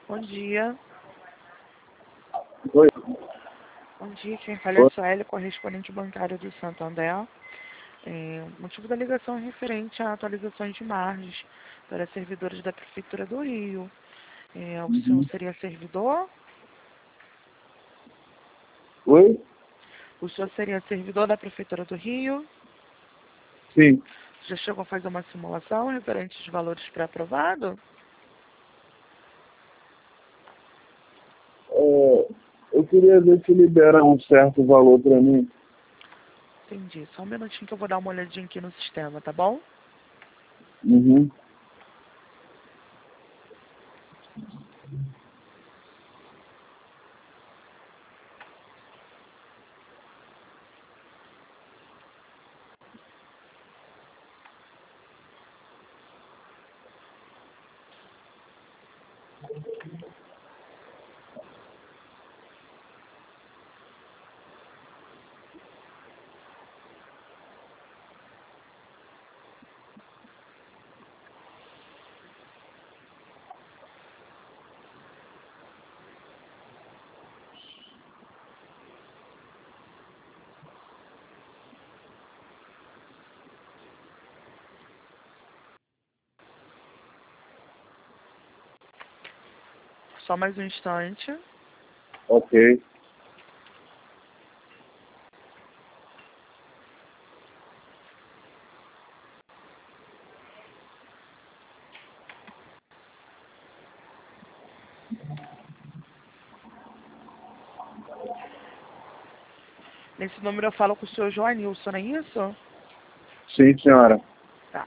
Bom dia. Oi. Bom dia, quem fala é a Sueli, correspondente bancário do Santander. O motivo da ligação é referente a atualizações de margens para servidores da Prefeitura do Rio. O senhor seria servidor? Oi? O senhor seria servidor da Prefeitura do Rio? Sim. Já chegou a fazer uma simulação referente aos valores pré-aprovados? Eu queria ver se libera um certo valor para mim. Entendi. Só um minutinho que eu vou dar uma olhadinha aqui no sistema, tá bom? Uhum. Só mais um instante. Ok. Nesse número eu falo com o senhor Joanilson, não é isso? Sim, senhora. Tá.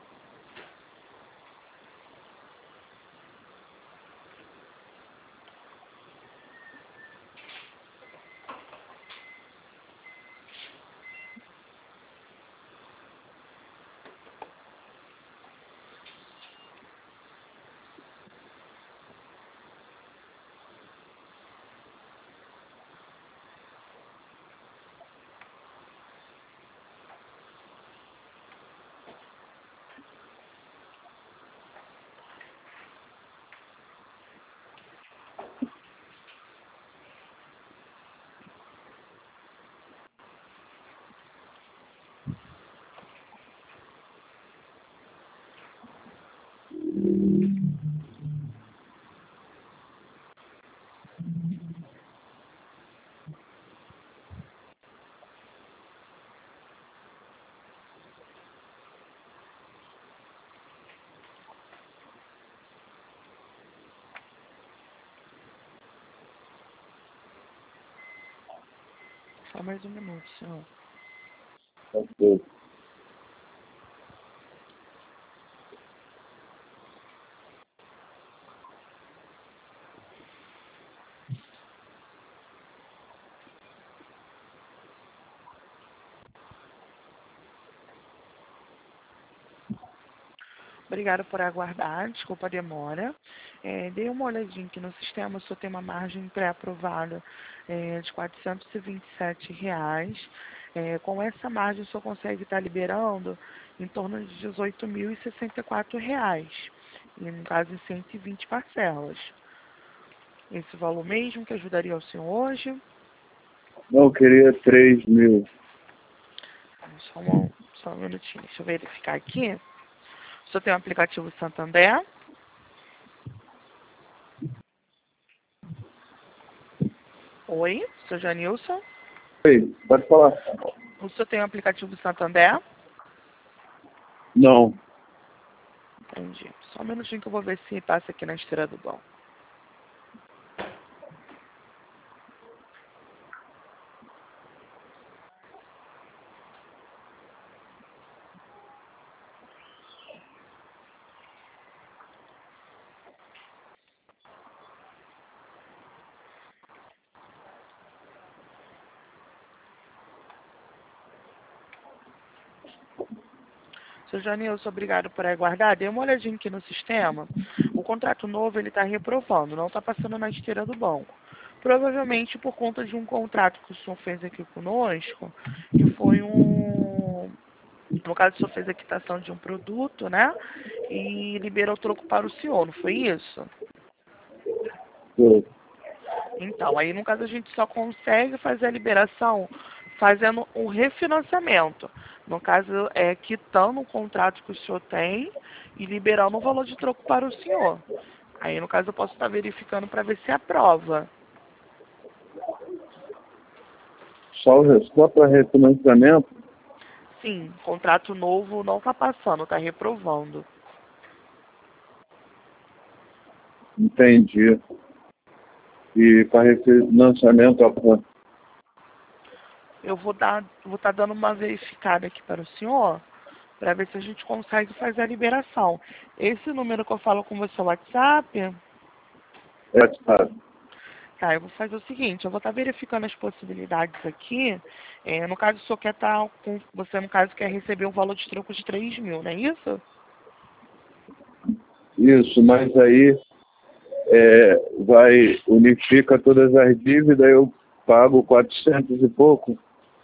Só mais um minuto, senhor. Ok. Obrigada por aguardar, desculpa a demora. Dei uma olhadinha aqui no sistema, o senhor tem uma margem pré-aprovada de R$ 427. Com essa margem, o senhor consegue estar liberando em torno de R$ 18.064, e no caso em 120 parcelas. Esse valor mesmo que ajudaria o senhor hoje? Não, eu queria 3.000. Só um minutinho, deixa eu verificar aqui. O senhor tem o aplicativo Santander? Oi, senhor Janilson? Oi, pode falar. O senhor tem o aplicativo Santander? Não. Entendi. Só um minutinho que eu vou ver se passa aqui na esteira do banco. Seu Janilson, obrigado por aguardar. Dei uma olhadinha aqui no sistema. O contrato novo ele está reprovando, não está passando na esteira do banco. Provavelmente por conta de um contrato que o senhor fez aqui conosco, que foi um... No caso, o senhor fez a quitação de um produto, né? E liberou o troco para o senhor, não foi isso? Foi. Então, aí no caso a gente só consegue fazer a liberação fazendo um refinanciamento. No caso, quitando o contrato que o senhor tem e liberando o valor de troco para o senhor. Aí, no caso, eu posso estar verificando para ver se aprova. Só para refinanciamento? Sim, contrato novo não está passando, está reprovando. Entendi. E para refinanciamento, Eu vou estar dando uma verificada aqui para o senhor, para ver se a gente consegue fazer a liberação. Esse número que eu falo com você, o WhatsApp, sabe? tá, eu vou fazer o seguinte, eu vou estar verificando as possibilidades aqui. No caso, o senhor quer estar com, você no caso quer receber um valor de troco de 3 mil, não é isso? Isso, mas aí unifica todas as dívidas, eu pago 400 e pouco.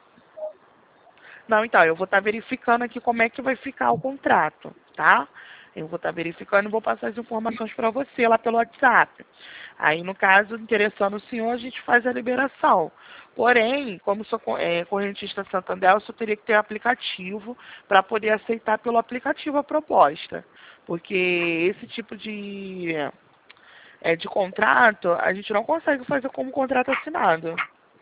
Não, então, eu vou estar verificando aqui como é que vai ficar o contrato, tá? Eu vou estar verificando e vou passar as informações para você lá pelo WhatsApp. Aí, no caso, interessando o senhor, a gente faz a liberação. Porém, como sou correntista Santander, eu só teria que ter aplicativo para poder aceitar pelo aplicativo a proposta. Porque esse tipo de contrato, a gente não consegue fazer como contrato assinado.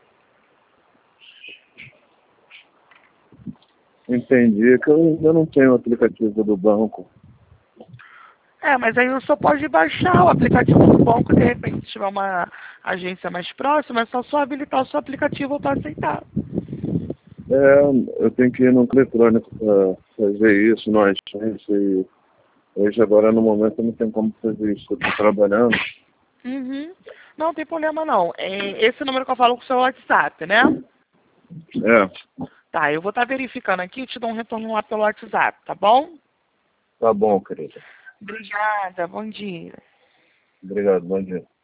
Entendi, que eu ainda não tenho o aplicativo do banco. Mas aí o senhor pode baixar o aplicativo do banco, de repente, se tiver uma agência mais próxima, é só habilitar o seu aplicativo para aceitar. Eu tenho que ir no eletrônico para fazer isso, nós. Hoje, agora, no momento, eu não tenho como fazer isso. Eu estou trabalhando. Uhum. Não tem problema não. Esse número que eu falo com o seu WhatsApp, né? Tá, eu vou estar verificando aqui e te dou um retorno lá pelo WhatsApp, tá bom? Tá bom, querida. Obrigada, bom dia. Obrigado, bom dia.